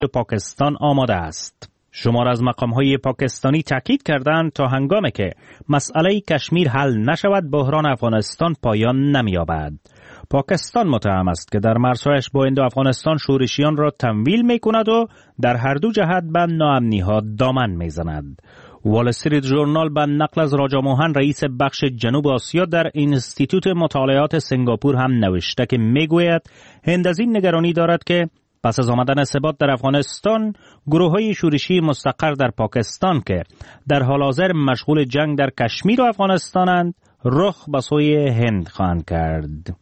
پاکستان آماده است. شمار از مقام‌های پاکستانی تاکید کردند تا هنگامی که مسئله کشمیر حل نشود بحران افغانستان پایان نمی‌یابد. پاکستان متهم است که در مرزهایش با هند و افغانستان شورشیان را تمویل می‌کند و در هر دو جهت به ناامنی‌ها دامن می‌زند. وال استریت ژورنال به نقل از راجا موهن رئیس بخش جنوب آسیا در اینستیتوت مطالعات سنگاپور هم نوشته که میگوید هند از این نگرانی دارد که پس از آمدن ثبات در افغانستان گروه‌های شورشی مستقر در پاکستان که در حال حاضر مشغول جنگ در کشمیر و افغانستانند رخ به سوی هند خواهند کرد.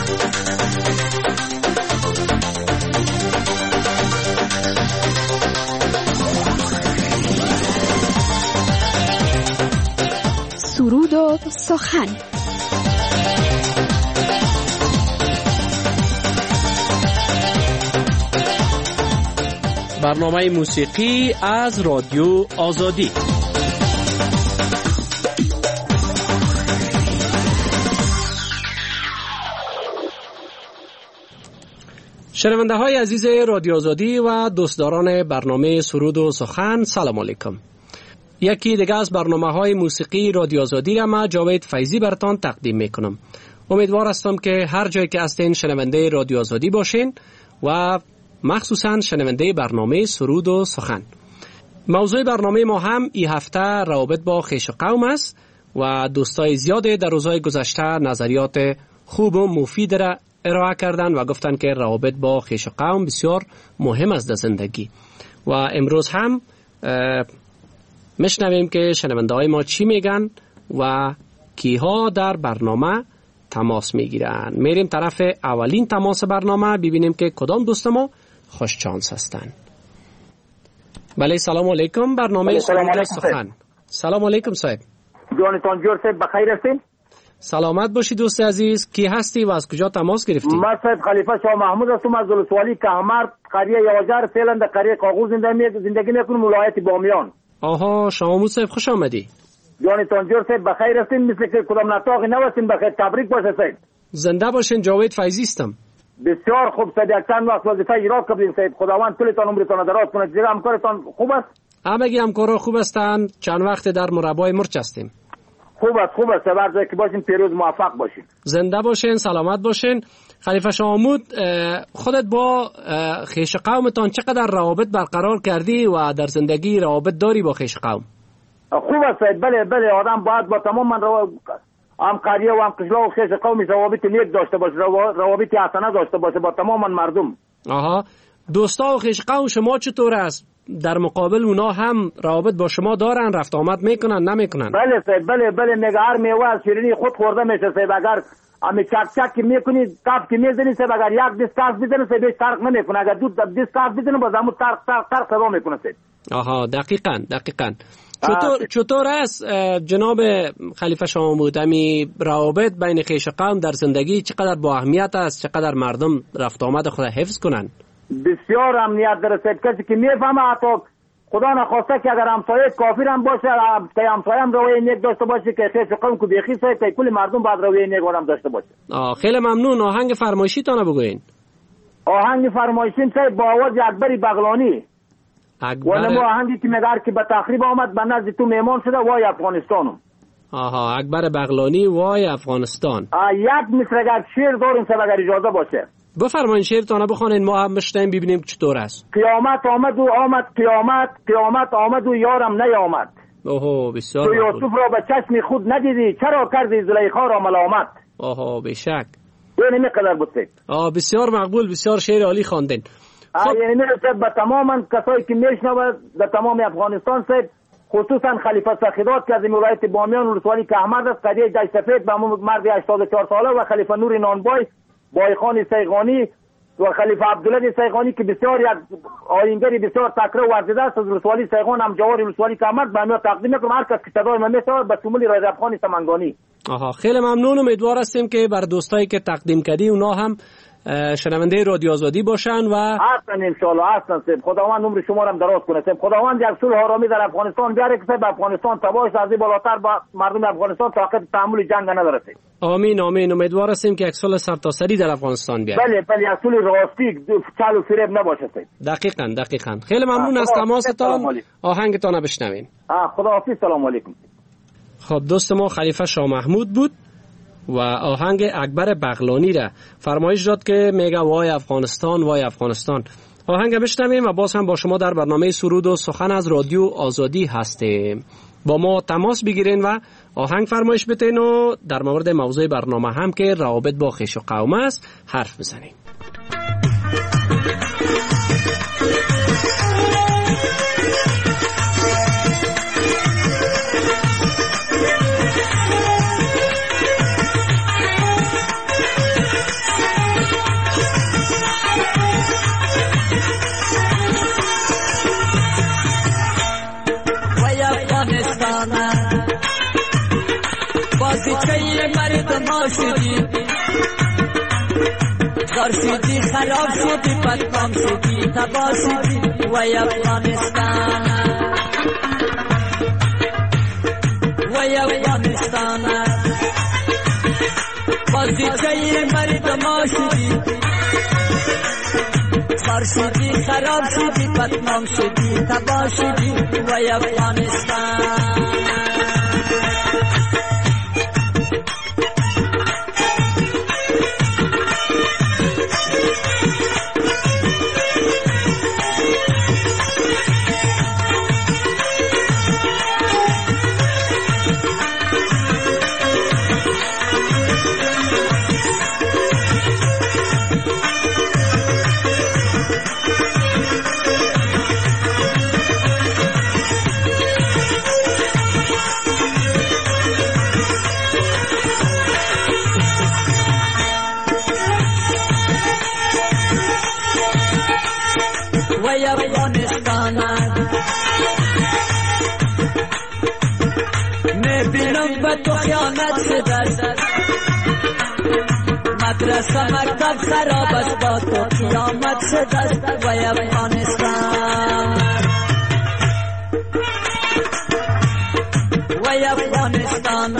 سرود و سخن. برنامه موسیقی از رادیو آزادی. شنونده های عزیز رادیو آزادی و دوستداران برنامه سرود و سخن، سلام علیکم. یکی دیگه از برنامه های موسیقی رادیو آزادی را من جاوید فیضی براتان تقدیم میکنم. امیدوار هستم که هر جای که هستین شنونده رادیو آزادی باشین و مخصوصا شنونده برنامه سرود و سخن. موضوع برنامه ما هم این هفته روابط با خویش و قوم است و دوستای زیاده در روزهای گذشته نظریات خوب و مفید را ارائه کردن و گفتن که روابط با خویش و قوم بسیار مهم است در زندگی. و امروز هم میشنویم که شنونده های ما چی میگن و کیها در برنامه تماس میگیرن. میریم طرف اولین تماس برنامه ببینیم که کدام دوست ما خوش چانس هستن. بله سلام علیکم. برنامه سرود و سخن. سلام علیکم صاحب. جانتان جور صاحب بخیر هستین؟ سلامت باشی دوست عزیز. کی هستی و از کجا تماس گرفتی؟ من صاحب خلیفه شاه محمود هستم از ولسوالی کهمرد قریه یاجر فعلا در قریه قاقو زندگی میکنم ولایت بامیان. آها شاه محمود صاحب خوش آمدی. جانتان جور صاحب بخیر هستین؟ مثل که کدام نطاقی نوستین بخیر. تبریک باشه صاحب. زنده باشین. جاوید فیضی هستم. بسیار خوب صاحب. یک چند وقت وظیفه اجرا کردین صاحب. خداوند طولتان عمرتان دراز کنه. دیگه همکارتان خوب است؟ همگی همکارا خوب هستند. چند وقت در مربای مرچ هستیم. خوب است هر جایی که باشین پیروز موفق باشین. زنده باشین. سلامت باشین. خلیفه شاه محمود خودت با خویش قومتان چقدر روابط برقرار کردی و در زندگی روابط داری با خویش قوم؟ خوب است بله آدم باید با تمام هم قریه و هم قشلا و خویش قومی روابط نیک داشته باشه، روابط حسنه داشته باشه با تمام مردم. آها دوستا و خویش قوم شما چطور است؟ در مقابل اونا هم روابط با شما دارن؟ رفت آمد میکنن نمیکنن؟ بله صاحب بله نگه هر میوه از شیرینی خود خورده میشه صاحب. اگر امی چک که میکنی کف که میزنی صاحب اگر یک دست کف بزنی صاحب هیچ فرق نمیکنه. اگر دو دست کف بزنی باز همون ترق صدا میکنه صاحب. آها دقیقاً. چطور است جناب خلیفه شاه محمود امی روابط بین خویش قوم در زندگی چقدر با اهمیت است؟ چقدر مردم رفت آمد خود حفظ کنن؟ بسیار امنیت داره صاحب. کسی که میفهمه حتی خدا نخواسته که اگر همسایه کافر هم باشه همسایه هم رویه نیک داشته باشه که خویش قوم کو بیخی صاحب که کل مردم باید رویه نیک هم داشته باشه. خیلی ممنون. آهنگ فرمایشی تانه بگوین. آهنگ فرمایشی صاحب با آواز اکبر بغلانی. ولما آهنگی که مگر که به تخریب آمد به نزد تو میمان شده وای افغانستانم. آها اکبر بغلانی وای افغانستان. یک مصرع شعر داریم صاحب اگر اجازه باشه. بفرمایید شعرتانه بخونین ما هم بشنویم ببینیم چطور است. قیامت آمد و یارم نیامد. اوه بسیار. تو یوسف را به چشم خود ندیدی چرا کردی زلیخا را ملامت. اوه بشک. یعنی قدر بود. بسیار مقبول. بسیار شعر عالی خواندین. یعنی میرسه به تمام کسایی که میشنوه در تمام افغانستان صاحب خصوصا خلیفه سخیدات که از ولایت بامیان ولسوالی کهمرد است قریه جای سفید به مرد 84 ساله و خلیفه نور نانبای بایخان سیغانی و خلیفه عبدالله سیغانی که بسیار یک آیینگری بسیار تکره ورزیده است از ولسوالی سیغان هم جوار ولسوالی کهمرد به همه تقدیم میکنم. هر کس که صدای من میشنوه به شمول رضا خان سمنگانی. خیلی ممنون. امیدوار هستیم که بر دوستایی که تقدیم کردی اونا هم شنونده رادیو آزادی باشن و هستن ان شاء الله هستن. خداوند عمر شما رو هم دراز کنه. خداوند یک صلح آرامی در افغانستان بیاره که افغانستان تباهش از این بالاتر با مردم افغانستان طاقت تحمل جنگ نداره. آمین آمین. امیدوار هستیم که یک صلح سرتاسری در افغانستان بیاره. بله بله یک صلح راستی چال و فریب نباشه. دقیقاً. خیلی ممنون از تماستان. آهنگتان بشنوین. خداحافظ. سلام علیکم. خب دوست ما خلیفه شاه محمود بود و آهنگ اکبر بغلانی را فرمایش داد که میگه وای افغانستان وای افغانستان. آهنگ بشنویم و باز هم با شما در برنامه سرود و سخن از رادیو آزادی هستیم. با ما تماس بگیرین و آهنگ فرمایش بتین و در مورد موضوع برنامه هم که روابط با خویش و قوم است حرف بزنیم. بازیچه مردم شدی زار شدی خراب شدی بدنام شدی تباه شدی وای افغانستان وای افغانستان بازیچه مردم شدی زار شدی خراب شدی بدنام شدی تباه شدی وای افغانستان تو خیانت شده مدرسه مکتب خراب است با تو قیامت شده وای افغانستان وای افغانستان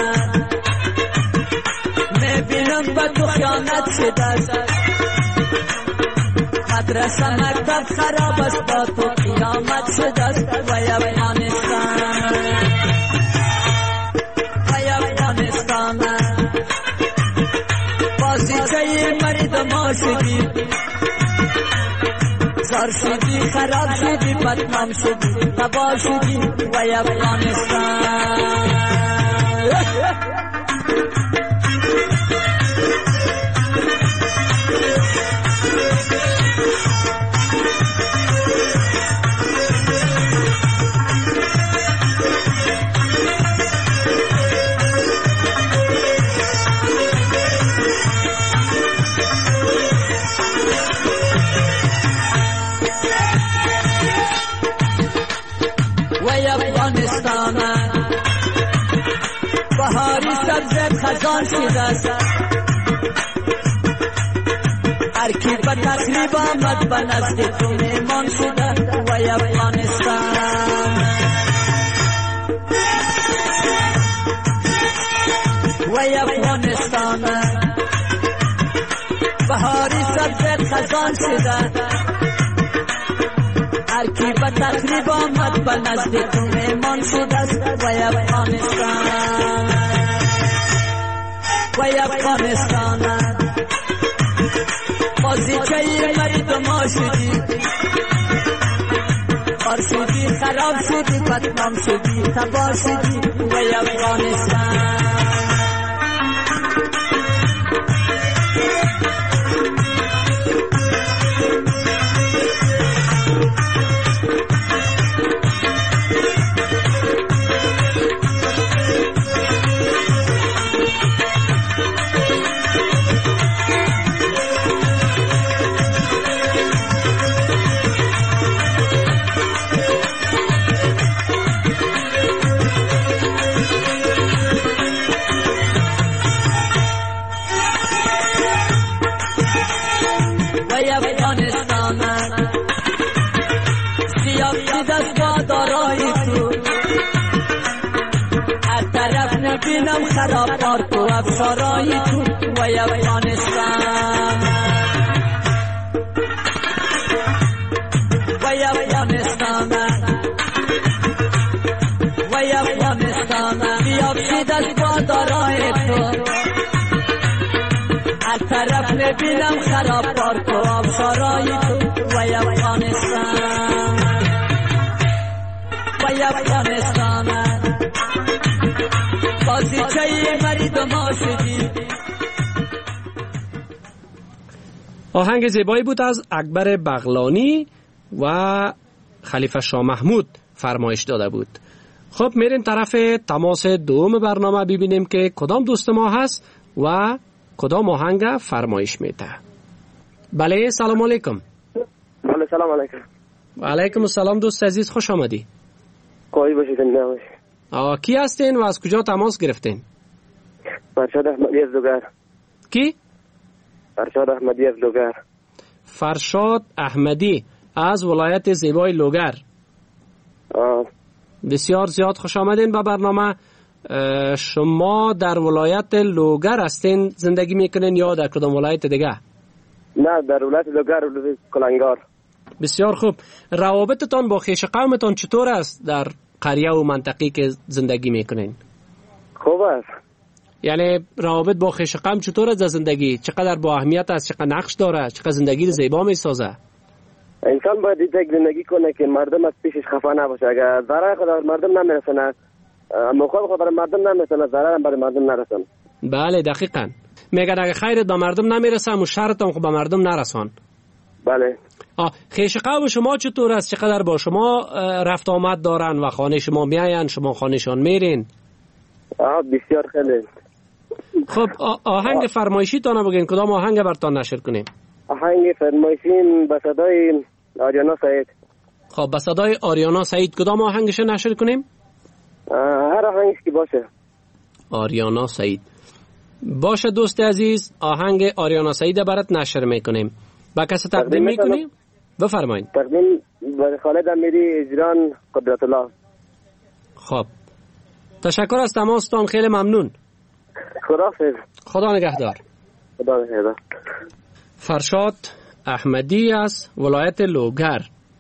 میبینم با تو خیانت شده مدرسه مکتب خراب است با تو قیامت شده وای افغانستان بازیچه مردم شدی زار شدی خراب شدی بدنام شدی تباه شدی وای افغانستان بهاری سبزت خزان شده هر کی به تقریب آمد به نزد تو میمان شده وای افغانستان وای افغانستان بهاری سبزت خزان شده هر کی به تقریب آمد به نزد تو میمان شده است وای افغانستان وای افغانستان بازیچه مردم شدی خار شدی خراب شدی بدنام شدی تباه شدی وای افغانستان بیافتی دست با دارای تو از طرف نبینم خراب پارک و افسارای تو وای افغانستان وای افغانستان وای افغانستان بیافتی دست با دارای تو از طرف نبینم خراب پارک و افسارای تو وای افغانستان وای افغانستان بازیچه مردم ما شدی. آهنگ زیبایی بود از اکبر بغلانی و خلیفه شاه محمود فرمایش داده بود. خب میریم طرف تماس دوم برنامه ببینیم که کدام دوست ما هست و کدام آهنگ فرمایش میده. بله سلام علیکم. بله سلام علیکم. و علیکم السلام دوست عزیز، خوش آمدی. قوی باشید. نباشید. کی هستین و از کجا تماس گرفتین؟ فرشاد احمدی از لوگر. کی؟ فرشاد احمدی از لوگر. فرشاد احمدی از ولایت زیبای لوگر. بسیار زیاد خوش آمدین به برنامه. شما در ولایت لوگر هستین زندگی میکنین یا در کدام ولایت دیگه؟ نه در ولایت لوگر، ولایت کلنگار. بسیار خوب. روابطتان با خویش قومتان چطور است در قریه و منطقی که زندگی میکنین؟ خوب است. یعنی روابط با خویش قوم چطور است در زندگی؟ چقدر با اهمیت است؟ چقدر نقش داره؟ چقدر زندگی رو زیبا میسازه؟ انسان باید یک زندگی کنه که مردم از پیشش خفه نباشه. اگر ضرر خود مردم نمیرسونه، مخالف خود مردم نمیرسونه، ضرر هم برای مردم نرسونه. بله دقیقاً. میگن اگه خیرت به مردم نمیرسه و شرت هم به مردم نرسان. بله. خویش قوم شما چطور است؟ چقدر با شما رفت آمد دارن و خانه شما میاین، شما خانهشان میرین؟ بسیار خیلی. خب آهنگ فرمایشی تانه بگین کدام آهنگ برتان نشر کنیم؟ آهنگ فرمایشی به صدای آریانا سعید. خب به صدای آریانا سعید کدام آهنگش نشر کنیم؟ هر آهنگش که باشه. آریانا سعید باشه دوست عزیز، آهنگ آریانا سعید برات نشر میکنیم. با کسی تقدیم میکنیم؟ بفرمایید. تقدیم به خالد امیری اجران قدرت الله. خب تشکر از تماستان، خیلی ممنون. خدا نگهدار. خدا نگهدار. فرشاد احمدی از ولایت لوگر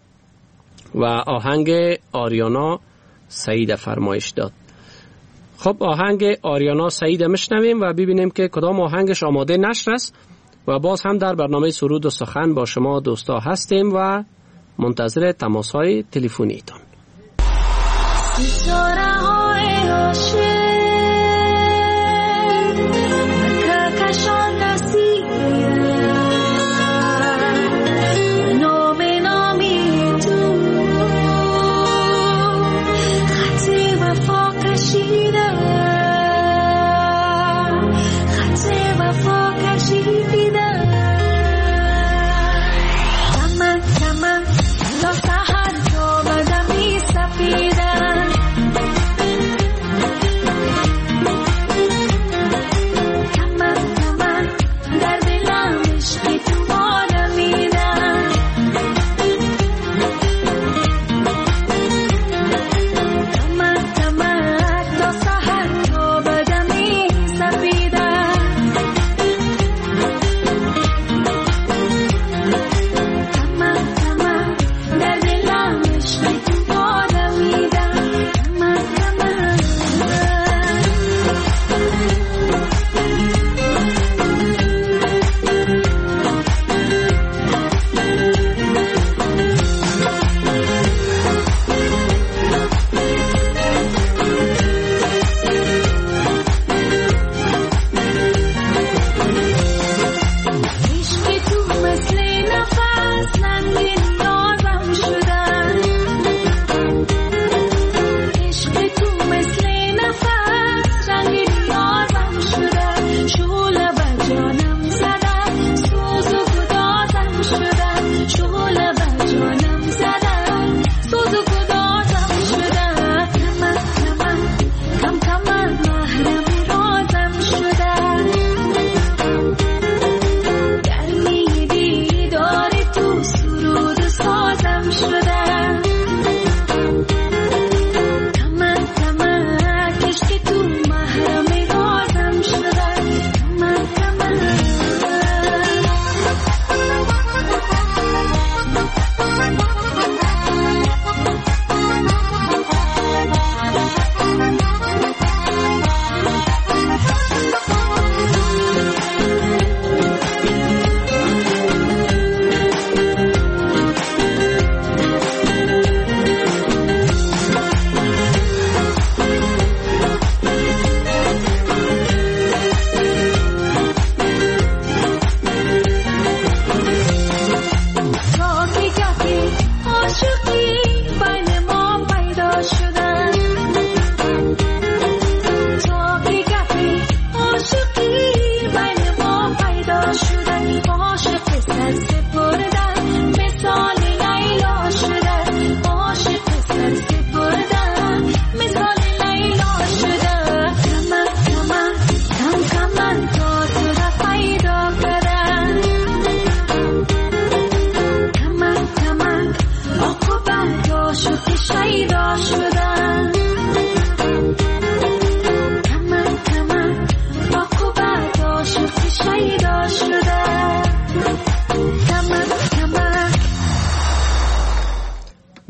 و آهنگ آریانا سعید فرمایش داد. خب آهنگ آریانا سعید میشنویم و ببینیم که کدام آهنگش آماده نشر است و باز هم در برنامه سرود و سخن با شما دوستا هستیم و منتظر تماس‌های تلفنیتون. سهر تو بدمی سفیدن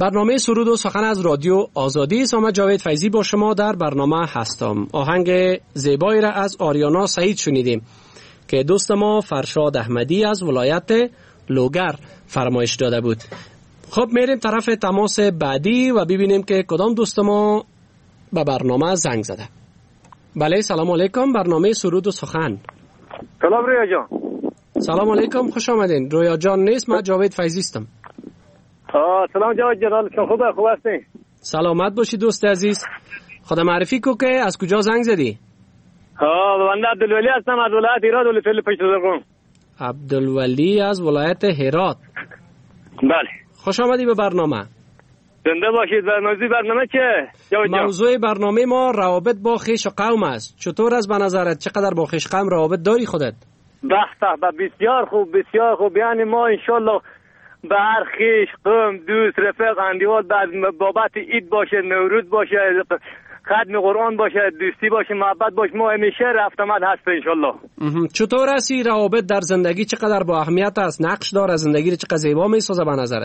برنامه سرود و سخن از رادیو آزادی است. من جاوید فیضی با شما در برنامه هستم. آهنگ زیبایی را از آریانا سعید شنیدیم که دوست ما فرشاد احمدی از ولایت لوگر فرمایش داده بود. خب میریم طرف تماس بعدی و ببینیم که کدام دوست ما به برنامه زنگ زده. بله، سلام علیکم. برنامه سرود و سخن. سلام رویا جان. سلام علیکم، خوش آمدین. رویا جان نیست، من جاوید فیضی هستم. سلام جاوید جان، حالتون خوب هستین؟ سلامت باشی دوست عزیز. خدا معرفی کو که از کجا زنگ زدی؟ بنده عبدالولی هستم از ولایت هرات ولسوالی پشت زرقون. عبدالولی از ولایت هرات. بله. خوش آمدی به برنامه. زنده باشید. موضوع برنامه چیه؟ موضوع برنامه ما روابط با خویش و قوم است. چطور از به نظرت چقدر با خویش قوم روابط داری خودت؟ بسیار خوب. یعنی ما انشالله به هر خویش قوم دوست رفیق اندیوال بابت عید باشه، نوروز باشه، ختم قرآن باشه، دوستی باشه، محبت باشه، ما همیشه رفت آمد هست انشالله. چطور است روابط در زندگی؟ چقدر با اهمیت است؟ نقش داره زندگی رو چقدر زیبا میسازه به نظرت؟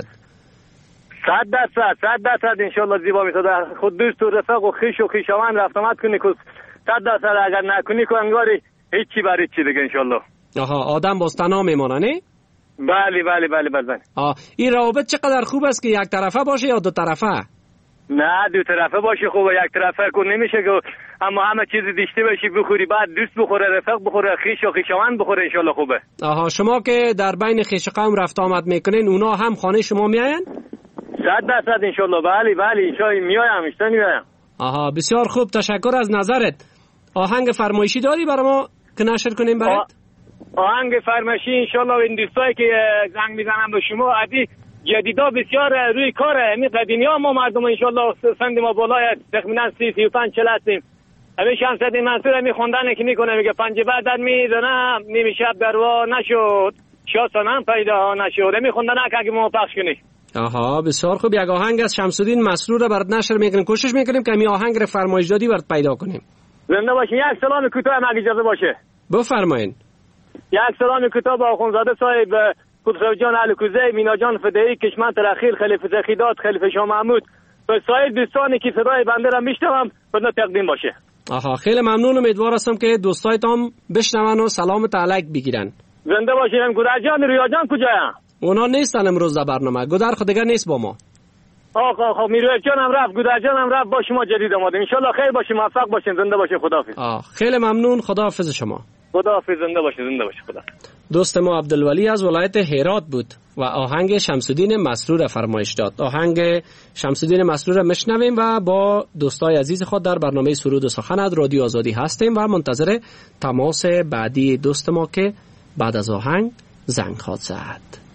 100% انشالله زیبا میسازه. خود دوست و رفیق و خویش و خویشاوند رفت آمد کنی که 100% اگر نکنی که انگاری هیچی برای چی دیگه انشالله. آدم باز تنها میمونه نه؟ بله. این روابط چقدر خوب است که یک طرفه باشه یا دو طرفه؟ نه، دو طرفه باشه خوبه. یک طرفه که نمیشه که اما همه چیز داشته باشی بخوری، بعد دوست بخوره، رفیق بخوره، خویش و خویشاوند بخوره انشالله خوبه. شما که در بین خویش قوم رفت آمد میکنین، اونا هم خانه شما میاین؟ 100% انشالله. بله انشالله میایم. بسیار خوب، تشکر از نظرت. آهنگ فرمایشی داری برای ما که نشر کنیم برات؟ آهنگ فرمایشی انشالله این دوستایی که زنگ میزنن به شما عادی جدیدا بسیار روی کاره. همین قدیمی ها ما مردم انشالله سند ما بالای تقریبا 30-35 هستیم. همین شمس‌الدین منصور همی خوندن که میکنه، میگه پنجه بعد میزنم نیمه شب دروا نشد شاسانم پیدا نشد. همی خوندن که اگه ما پخش کنی. بسیار خوب. یک آهنگ از شمس‌الدین مسرور رو برات نشر میکنیم. کوشش میکنیم که می آهنگ رو فرمایش دادی برات پیدا کنیم. زنده باشین. یک سلام کوتاه اگه اجازه باشه بفرمایید. یک سلام کوتاه با آخوندزاده صاحب قدس جان علکوزه، مینا جان فدایی، کشمن ترخیل، خلیفه زخیدات، خلیفه شاه محمود و سایر دوستانی که صدای بنده را میشنوم خدمت تقدیم باشه. خیلی ممنون. امیدوار هستم که دوستایتان بشنون و سلام تعلق بگیرن. زنده باشین. گودر جان رویا جان کجاست؟ اونا نیستن امروز در برنامه. گودر خود دیگه نیست با ما. خب میرویف جان هم رفت، گودر جان هم رفت. با شما جدید آمدیم. ان شاء الله خیر باشین، موفق باشین. زنده باشین. خداحافظ. خیلی ممنون. خداحافظ شما. خداحافظ. زنده باشین. خدا. دوست ما عبدالولی از ولایت هرات بود و آهنگ شمس‌الدین مسرور فرمایش داد. آهنگ شمس‌الدین مسرور مشنویم و با دوستای عزیز خود در برنامه سرود و سخن از رادیو آزادی هستیم و منتظر تماس بعدی دوست ما که بعد از آهنگ زنگ خواهد زد.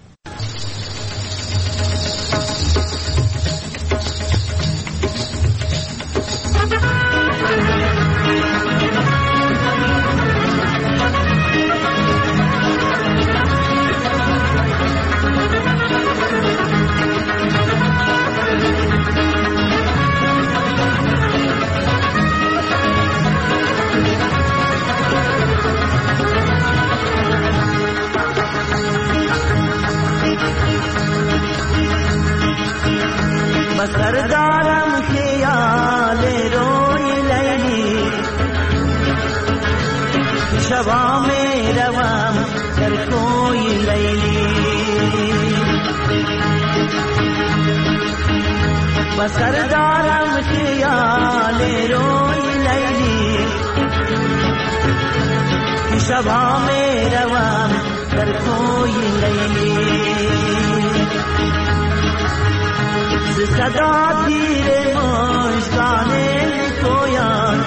سردارم خیال روی لیلی شبا می روم در کوی لیلی و سردارم خیال روی لیلی شبا می روم در کوی لیلی صدا تیر مشکان کویان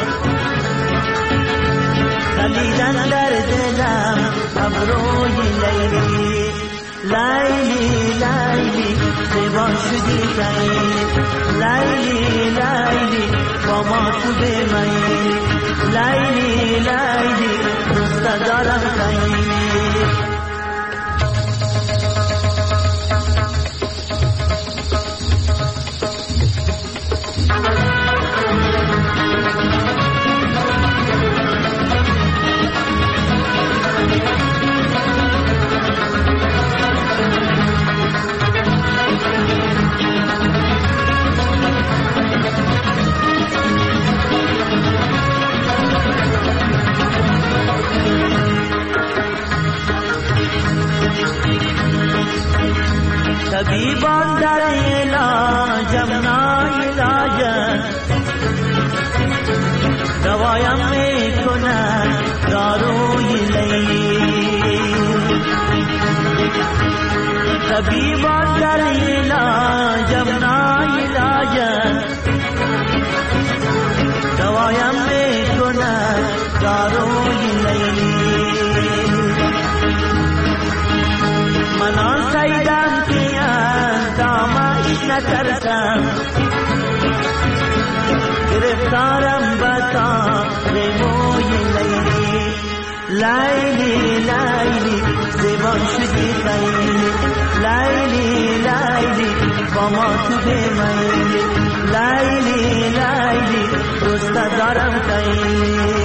خلیدن در دلم ابروی لیلی لیلی زیبا شدی کنی لیلی با ما تو بمانی لیلی دوست دارم کنی طبیبا در علاجم ناعلاجم دوایم میکند داروی لیلی من آن سیدم که اندامش نترسم گرفتارم بتا موی لیلی لیلی لیلی زیبا شدی خیلی لیلی لیلی با ما تو بمیلی لیلی لیلی دوست دارم خیلی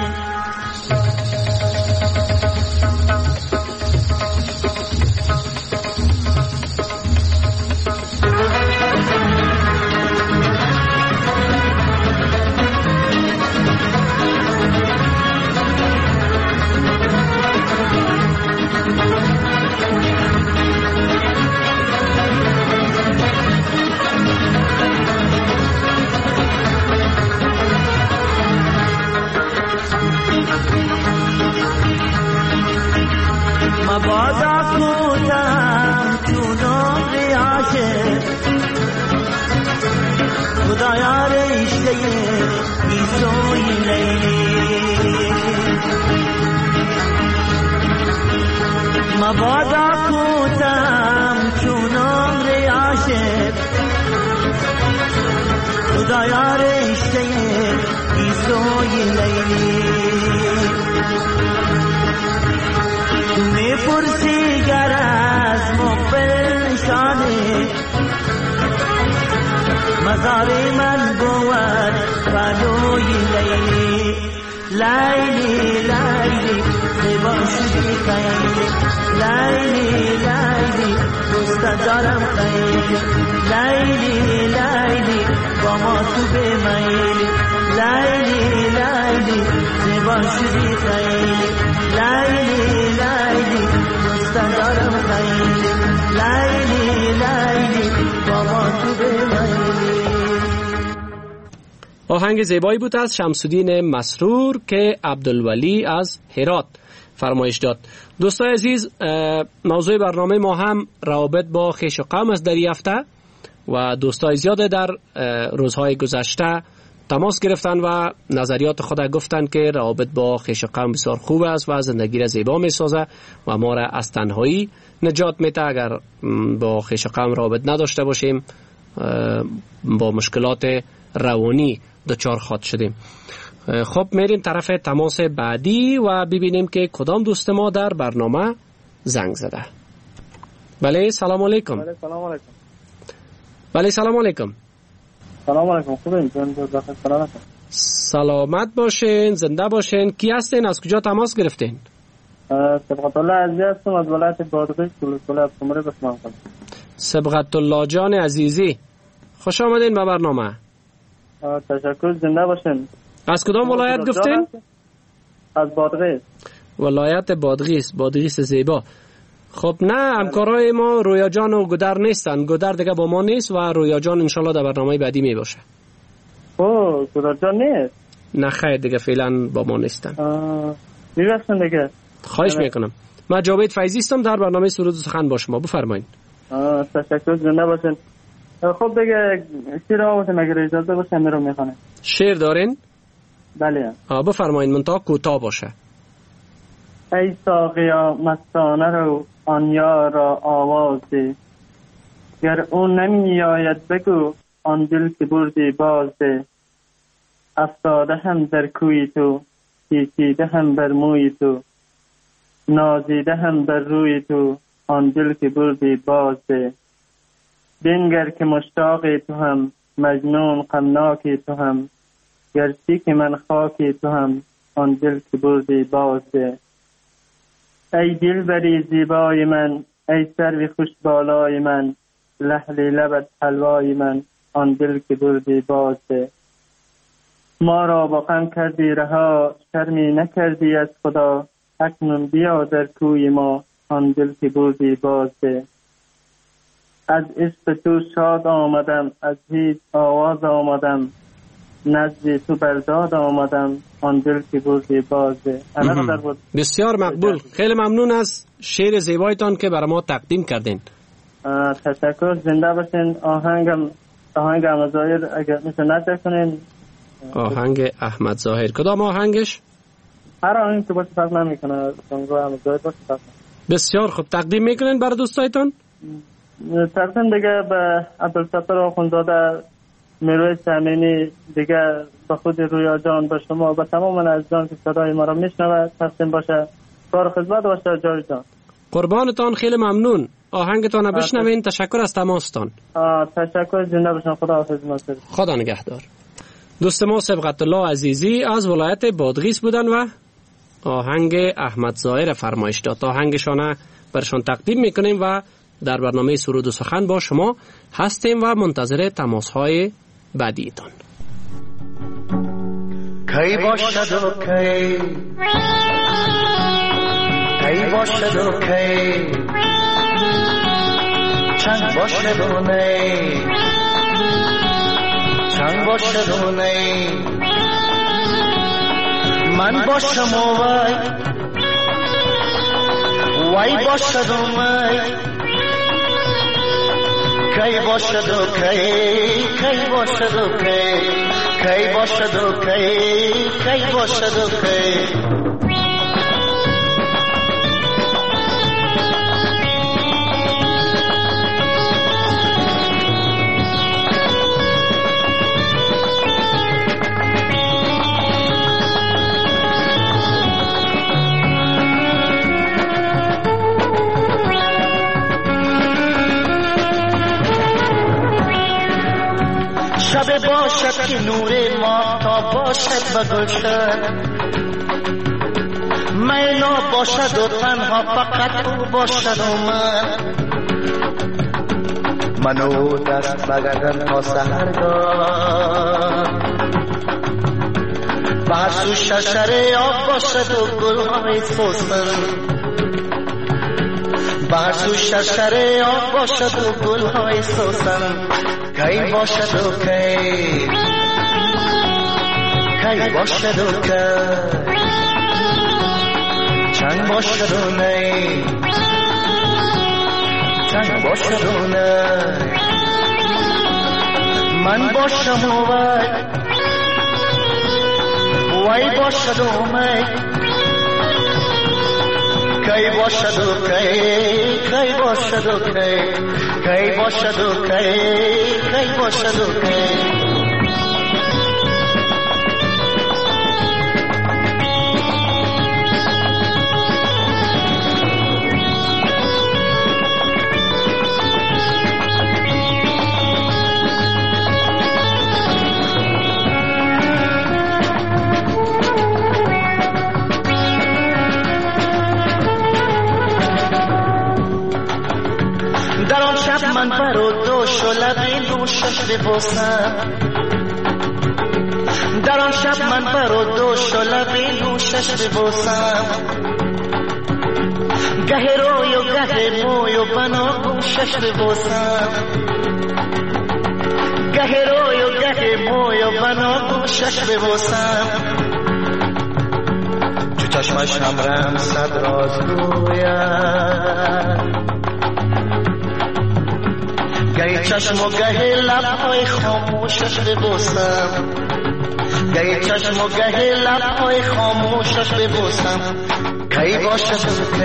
مبادا کودم چونم ریاشه خدایا رشته ایسوی لیلی مبادا کودم چونم ریاشه خدایا رشته ایسوی لیلی میپرسی گر از مقبل نشانه مزار من بود فلوی لیلی لیلی لیلی زیبا شدی خیلی لیلی لیلی دوست دارم خیلی لیلی لیلی با ما تو بمیلی لیلی لیلی زیبا شدی خیلی لیلی لیلی دوست دارم خیلی لیلی لیلی با ما تو بمیلی. آهنگ زیبایی بود از شمس‌الدین مسرور که عبدالولی از هرات فرمایش داد. دوستان عزیز، موضوع برنامه ما هم روابط با خویش و قوم است در این هفته و دوستای زیاد در روزهای گذشته تماس گرفتن و نظریات خود گفتن که روابط با خویش و قوم بسیار خوب است و زندگی را زیبا می سازه و ما را از تنهایی نجات میده. اگر با خویش و قوم روابط نداشته باشیم با مشکلات روانی دچار خواهد شدیم. خب میریم طرف تماس بعدی و ببینیم که کدام دوست ما در برنامه زنگ زده. بله سلام علیکم. بله سلام علیکم. بله سلام علیکم. سلام علیکم. خوبین؟ سلامت باشین، زنده باشین. کی هستین؟ از کجا تماس گرفتین؟ سبقت الله عزیزی هستم از ولایت بادغیس ولایت سمره بسمان کنم. سبقت الله جان عزیزی، خوش آمدین به برنامه. تشکر، زنده باشین. از کدام ولایت گفتین؟ از بادغیس. ولایت بادغیس زیبا. خب نه، همکارای ما رویا جان و گودر نیستن. گودر دیگه با ما نیست و رویا جان انشالله در برنامه بعدی می باشه. اوه گودر جان نیست؟ نه خیر، دیگه فعلا با ما نیستن. میرسن دیگه. خواهش میکنم. من جاوید فیضی هستم، در برنامه سرود و سخن با شما. بفرمایید. تشکر، زنده باشین. خب دیگه شیر آوازم اگر اجازه باشه میرم میخوانم. شعر دارین؟ بله. بفرمایید، منتها کوتاه باشه. ای ساقیا مستانه رو آن یار را آواز ده، گر اون نمی آید بگو آن دل که بردی باز ده. افتاده هم در کوی تو، پیچیده هم بر موی تو، نازیده هم بر روی تو آن دل که بردی باز ده. بنگر که مشتاقی تو هم، مجنون غمناکی تو هم، گرچه که من خاکی تو هم آن دل که بردی باز ده. ای دل بری زیبای من، ای سروی خوش بالای من، لحلی لبت حلوای من آن دل که بردی باز ده. ما را با غم کردی رها، شرمی نکردی از خدا، اکنون بیا در کوی ما آن دل که بردی باز ده. از عشق تو شاد آمدم، از هیچ آواز آمدم، نزد تو برداد آمدم آن دل که بردی باز ده. بسیار مقبول. خیلی ممنون از شعر زیبایتان که برای ما تقدیم کردین. تشکر، زنده باشین. آهنگ احمد ظاهر اگر میشه نشه کنین. آهنگ احمد ظاهر کدام آهنگش؟ هر آهنگ که باشه فرق نمیکنه، سانگو احمد ظاهر باشه فرق. بسیار خوب، تقدیم میکنین برای دوستایتان؟ تقدیم دیگه به عبدالستار آخوندزاده، میرویس امینی، دیگه به خود رویا جان، به شما و به تمام عزیزان که صدای ما را میشنوه تقدیم باشه. کار خدمت باشه جاوید جان. قربانتان، خیلی ممنون. آهنگتان بشنوین. تشکر از تماستان. تشکر، زنده باشین. خدا حافظ. خدا نگهدار. دوست ما صبغت الله عزیزی از ولایت بادغیس بودن و آهنگ احمد ظاهر فرمایش داد. آهنگشان برشان تقدیم میکنیم و در برنامه سرود و سخن با شما هستیم و منتظر تماس‌های بعدیتان. کی باشد و کی باشد و کی چند باشد و نی چند باشد و نی من باشم و وای باشد و می کی باشد و کی باشد و کی باشد و کی باشد و کی شب باشد که نور ماهتاب باشد و گلشن، مینا باشد و تنها فقط او باشد و منو دست بگردم تا سحرگاه، بحث و ششر آب باشد و گلهای سوسن، بحث و ششر آب باشد و گلهای سوسن. کی باشد و کی باشد و کی چند باشد و نی چند باشد و نی من باشم و وای باشد و می کی باشد و کی باشد و کی باشد و کی باشد و کی من برو دوش و لبی نوشش ببوسم، در آن شب من برو دوش و لبی نوشش ببوسم، گه روی و گه موی و بنا گوشش ببوسم، گه روی و گه موی و بنا گوشش ببوسم، تو چشمش همرم صد راز گویم، گهی چشم و گهی لبهای خاموشش ببوسم، گهی چشم و گهی لبهای خاموشش ببوسم. کی باشد و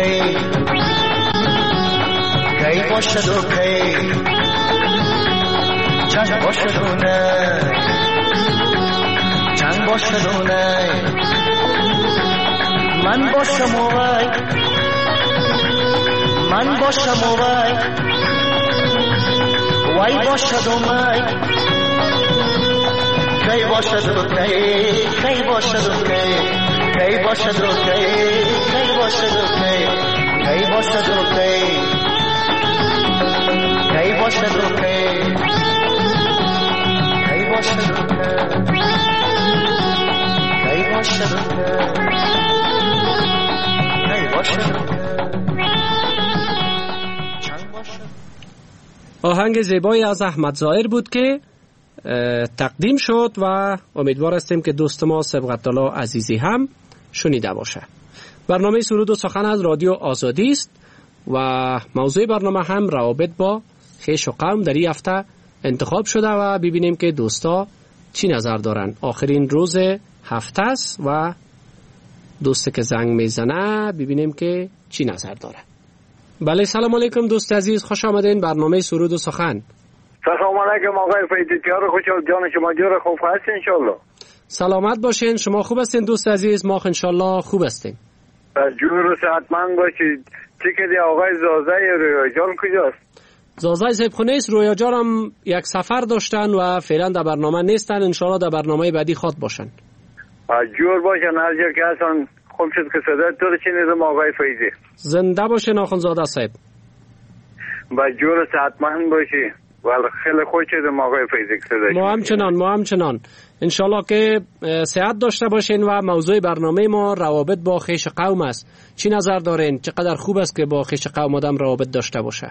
کی باشد و کی چند باشد و نه چند باشد و نه من باشم و من باشم و وای باشد و می کی باشد و کی باشد و کی باشد و کی باشد و کی باشد و کی باشد و کی باشد و کی باشد و کی باشد و آهنگ زیبایی از احمد ظاهر بود که تقدیم شد و امیدوار هستیم که دوست ما صبغت الله عزیزی هم شنیده باشه. برنامه سرود و سخن از رادیو آزادی است و موضوع برنامه هم روابط با خویش و قوم در این هفته انتخاب شده و ببینیم که دوستا چی نظر دارن. آخرین روز هفته است و دوستی که زنگ میزنه ببینیم که چی نظر داره. بله سلام علیکم دوست عزیز، خوش آمدین برنامه سرود و سخن. سلام علیکم آقای فیضی‌تیار، خوشحال جان شما جور خوب هست انشالله. سلامت باشین، شما خوب هستین دوست عزیز؟ ما انشالله خوب هستیم. جور و صحتمند باشید. چی که دی آقای زازه رویا جان کجاست؟ زازه صاحب خونه است. رویا جان هم یک سفر داشتن و فعلا در برنامه نیستن، انشالله در برنامه بعدی خواد باشن. جور باشن هر جا که هستن. خوب شد که صدای تو رو شنیدم آقای فیضی. زنده باشین آخوندزاده صاحب. با جور و صحتمند باشی. ولی خیلی خوش شدم آقای فیضی که صدای ما همچنان انشالله که صحت داشته باشین و موضوع برنامه ما روابط با خویش قوم است. چی نظر دارین؟ چقدر خوب است که با خویش قوم آدم روابط داشته باشه؟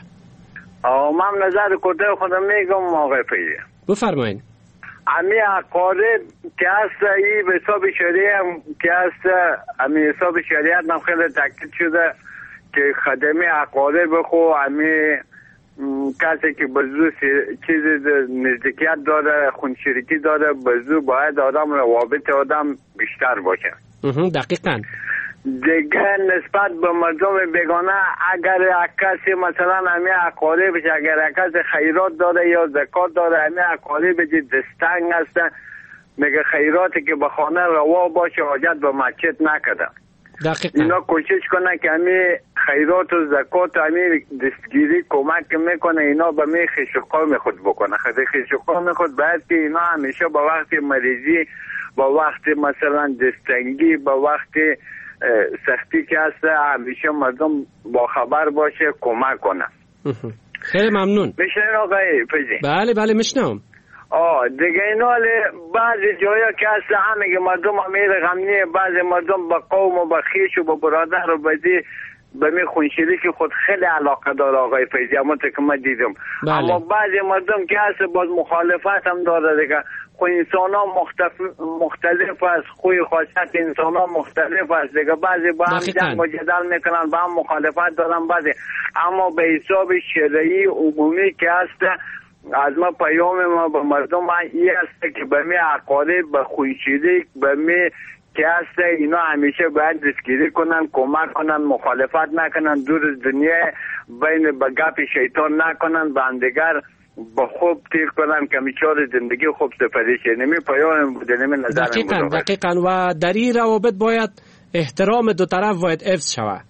من نظر کرده خودم میگم آقای فیضی. بفرمایین. امی اقارب که هست ای به حساب شریعت که هست امی حساب شریعت هم خیلی تاکید شده که خدمه اقارب خو امی کسی که بزرگ چیز نزدیکیت داره، خونشریکی داره، بزرگ باید آدم روابط آدم بیشتر باشه. دقیقاً. دیگه نسبت به مردم بیگانه اگر کسی مثلا همه اقاربش اگر کسی خیرات داره یا زکات داره، همه اقارب دستنگ هستن، میگه خیراتی که به خانه روا باشه حاجت به مسجد نکده. دقیقاً. اینا کوشش کنه که همه خیرات و زکات و همه دستگیری کمک میکنه اینا به می خویش قوم خود بکنه. خود خویش قوم خود باید که اینا همیشه با وقت مریضی، با وقت مثلا دستنگی، با وقت سختی که هست همیشه مردم با خبر باشه، کمک کنه. خیلی ممنون. میشنین آقای فیضی؟ بله میشنم. دیگه اینا بعضی جایا که هست همه مردم امیر غمنیه، بعضی مردم با قوم و با خیش و با برادر و بدی به می خونشیری که خود خیلی علاقه داره آقای فیضی، اما که من دیدم. اما بعضی مردم که هست باز مخالفت هم داره دیگه. خو انسان ها مختلف است، خوی خواست انسان ها مختلف است دیگه. بعضی با هم جنگ و جدل میکنن، با هم مخالفت دارن بعضی، اما به حساب شرعی عمومی که هست از ما پیام ما به مردم این است که به می اقارب به خونشیری به می که هست اینا همیشه باید دستگیری کنن، کمک کنن، مخالفت نکنن، دور از دنیا بین به گپ شیطان نکنن، به همدیگر با خوب تیر کنن که میچار زندگی خوب سپری شه. نمی پیام بوده، نمی نظر دقیقاً. و در این روابط باید احترام دو طرف باید حفظ شود.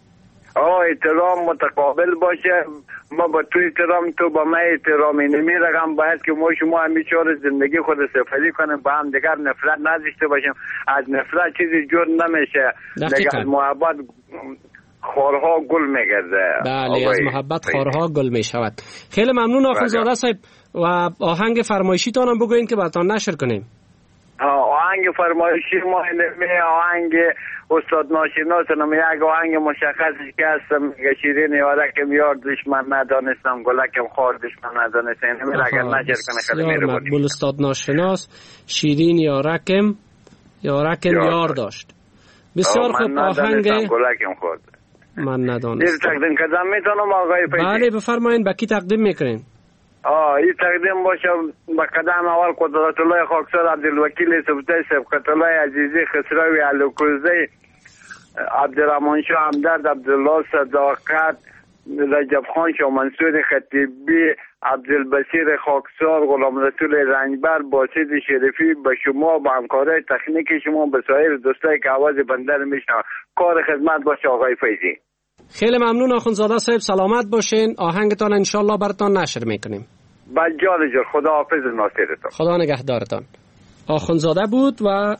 احترام متقابل باشه. ما با تو احترام، تو با من احترامی. نمی رقم باید که ما شما همیچار زندگی خود سپری کنیم، با هم دیگر نفرت نداشته باشیم. از نفرت چیزی جور نمیشه. دقیقاً. محبت خارها گل میگرده. بله، از محبت خارها گل میشود. خیلی ممنون آخوندزاده صاحب. و آهنگ فرمایشی تانم بگوین که براتون نشر کنیم. آهنگ فرمایشی ما آهنگ استاد ناشناسم، یک آهنگ مشخصی که هستم میگه شیرین یارکم یار دشمن ندانستم، گلکم خار دشمن ندانستم. نمیره اگر نشر کنه خیلی میره بودیم. مقبول استاد ناشناس، شیرین یارکم یار داشت. بسیار خوب. آهنگ گلکم خورد من ندانستم. تقدیم کردم میتونم آقای فیضی؟ بله بفرمایین. با کی تقدیم میکنین؟ این تقدیم باشه با قدم اول قدرت الله خاکسار عبدالوکیل سبته، سبقت الله عزیزی خسروی علوکوزی، عبدالرحمن شاه همدرد، عبدالله صداقت، رجب خان شاه منصور خطیبی، عبدالبصیر خاکسار، غلام رسول رنجبر، باسط شریفی، به شما با همکارای تکنیکی شما، به سایر دوستایی که آواز بنده رو میشنون، کار خدمت باشه آقای فیضی. خیلی ممنون آخوندزاده صاحب، سلامت باشین. آهنگتان انشالله براتون نشر میکنیم. بجال جور، خدا حافظ ناصرتان. خدا نگهدارتان. آخوندزاده بود و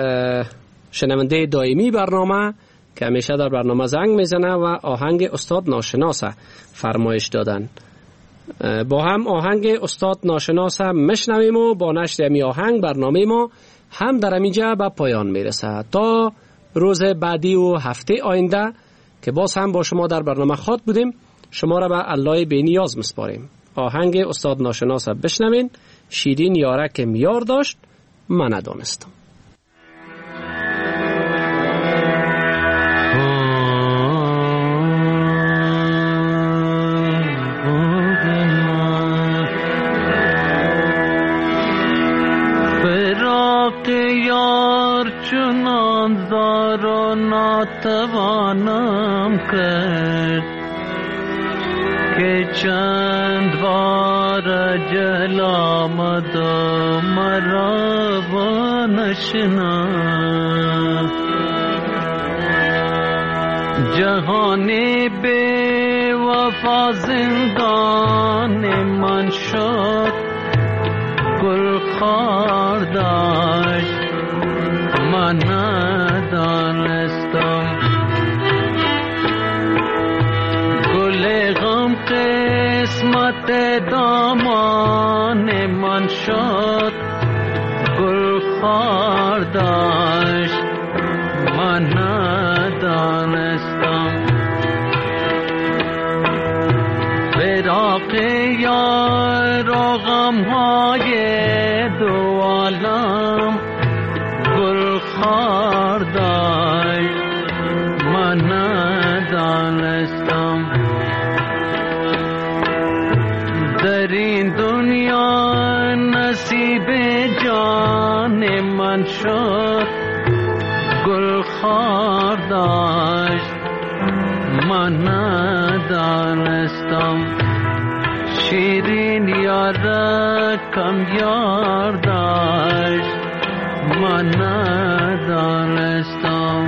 شنونده دائمی برنامه که همیشه در برنامه زنگ میزنه و آهنگ استاد ناشناسه فرمایش دادن. با هم آهنگ استاد ناشناسه مشنویم و با نشر امی آهنگ برنامه ما هم در اینجا به پایان میرسه. تا روز بعدی و هفته آینده که باز هم با شما در برنامه خواد بودیم، شما را به الله بی‌نیاز مسپاریم. آهنگ استاد ناشناسه بشنوین. شیرین یارکم یار داشت، من ندانستم. Oh چنان زار و ناتوانم کرد که چند بار جل آمد و مرا با نشناخت. جهانی بی وفا زندان من شد، گل خار داشت من ندانستم. گل غم قسمت دامان من شد، گل خار داشت من ندانستم. فراق یار و غمهای دو عالم، گل خار داشت من ندانستم. در این دنیا نصیب جان من شد، گل خار داشت من ندانستم. شیرین یار کم یار داشت من ندانستم.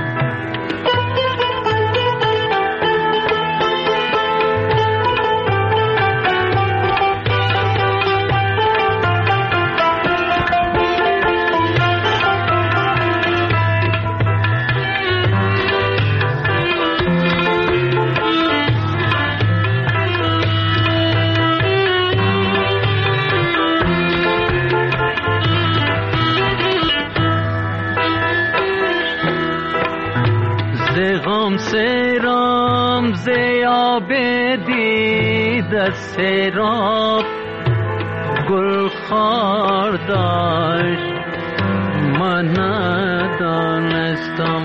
سرام زیاب دید سراب، گل خار داشت من ندانستم.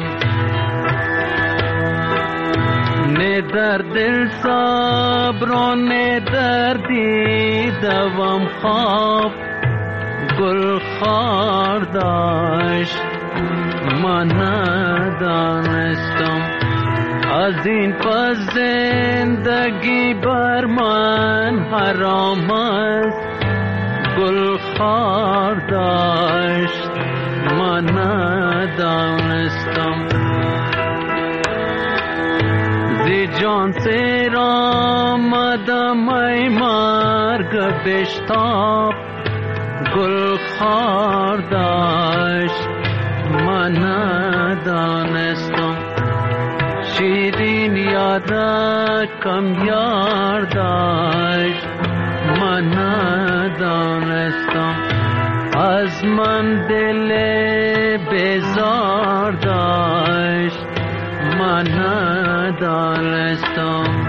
نه در دل صبر و نه در دیدم خواب، گل خار داشت من ندانستم. از این پس زندگی بر من حرام است، گل خار داشت من ندانستم. زی جان سیر آمدم ای مرگ بشتاب، گل خار داشت من ندانستم. شیرین یار کم یار داشت من ندانستم. از من دل بیزار داشت من ندانستم.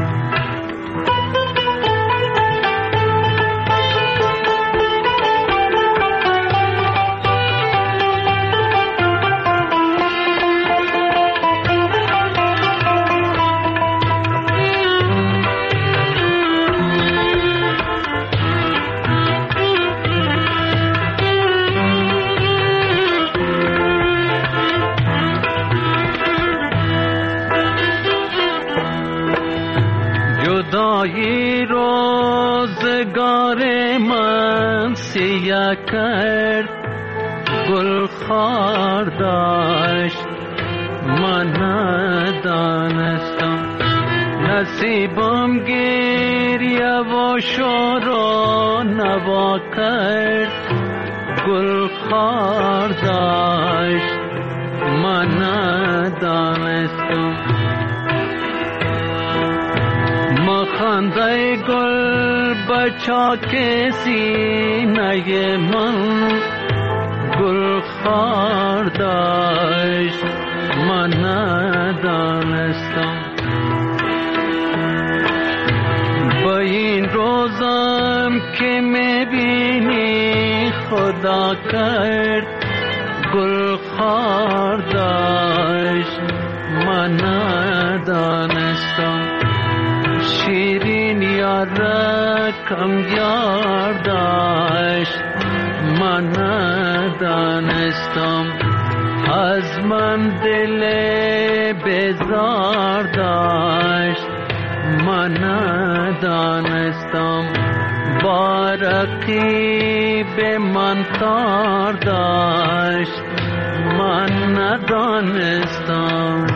جدایی روزگار من سیاه کرد، گل خار داشت من ندانستم. نصیبم گریه و شور و نوا کرد، گل خار داشت من ندانستم. خنده گل بچاک سینه من، گل خار داشت من ندانستم. با این روزم که میبینی خدا کرد، گل خار داشت من ندانستم. شیرین یار کم یار داشت من ندانستم. از من دل بیزار داشت، من ندانستم با رقیب من تار داشت، من ندانستم.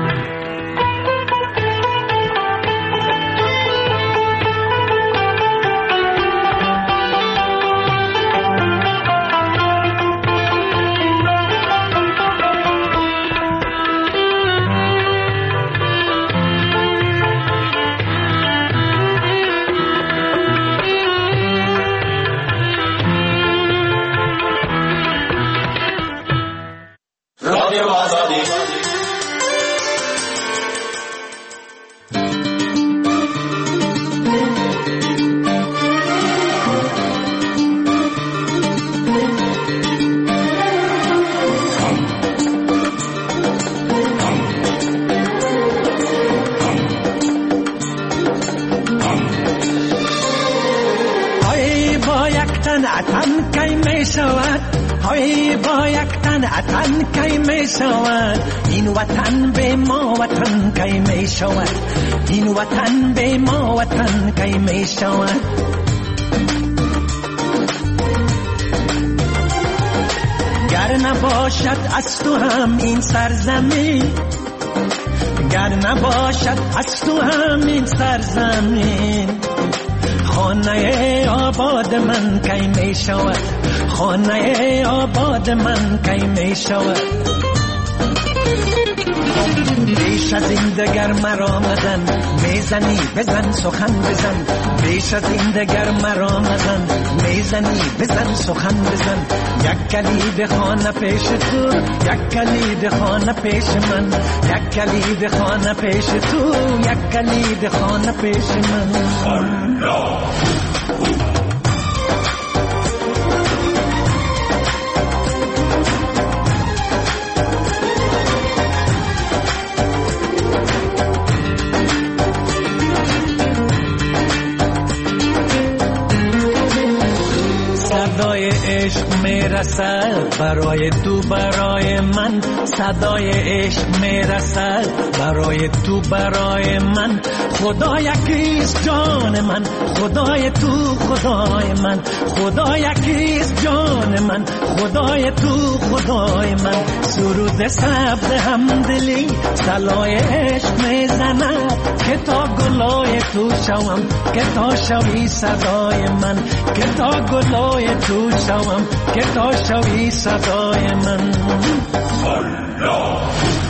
این وطن به ما وطن کی می شود، این وطن به ما وطن کی می شود. گر نباشد از تو هم این سرزمین، گر نباشد از تو هم این سرزمین، خانه آباد من کی می شود، خانه آباد من کی می شود. بیش از این دگر مرا مزن، میزنی بزن سخن بزن، بیش از این دگر مرا مزن، میزنی بزن سخن بزن. یک کلید خانه پیش تو، یک کلید خانه پیش من، یک کلید خانه پیش تو، یک کلید خانه پیش من. صدای عشق میرسد برای تو برای من، صدای عشق میرسد برای تو برای من. خدا یکیست جان من، خدای تو خدای من، خدا یکیست جان من، خدای تو خدای من. سرود سبز همدلی صلای عشق میزند، که تا گلای تو شوم، که تا شوی صدای من، که تا گلای تو شوم، که تا شوی صدای من.